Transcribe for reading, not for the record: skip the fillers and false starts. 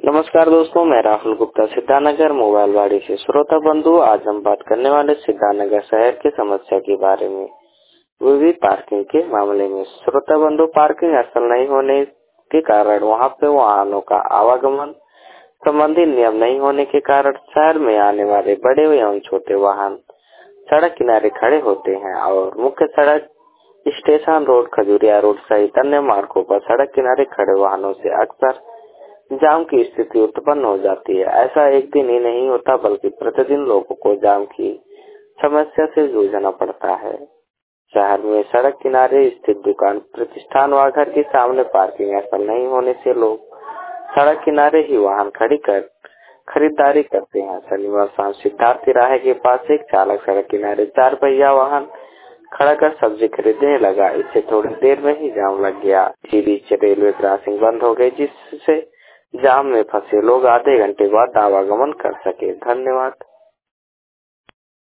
नमस्कार दोस्तों, मैं राहुल गुप्ता सिद्धार्थनगर मोबाइल वाड़ी से। श्रोता बंधु, आज हम बात करने वाले सिद्धार्थनगर शहर की समस्या के बारे में, वो भी पार्किंग के मामले में। श्रोता बंधु, पार्किंग स्थल नहीं होने के कारण वहां पे वाहनों का आवागमन संबंधी नियम नहीं होने के कारण शहर में आने वाले बड़े एवं छोटे वाहन सड़क किनारे खड़े होते हैं और मुख्य सड़क, स्टेशन रोड, खजूरिया रोड सहित अन्य मार्गों पर सड़क किनारे खड़े वाहनों से अक्सर जाम की स्थिति उत्पन्न हो जाती है। ऐसा एक दिन ही नहीं होता, बल्कि प्रतिदिन लोगों को जाम की समस्या से जूझना पड़ता है। शहर में सड़क किनारे स्थित दुकान, प्रतिष्ठान व घर के सामने पार्किंग स्थल नहीं होने से लोग सड़क किनारे ही वाहन खड़ी कर खरीदारी करते हैं। शनिवार शाम सिद्धार्थ तिराहे के पास एक चालक सड़क किनारे 4 पहिया वाहन खड़ा कर सब्जी खरीदने लगा। इससे थोड़ी देर में ही जाम लग गया। इसी बीच रेलवे क्रॉसिंग बंद हो गई, जिससे जाम में फंसे लोग आधे घंटे बाद आवागमन कर सके। धन्यवाद।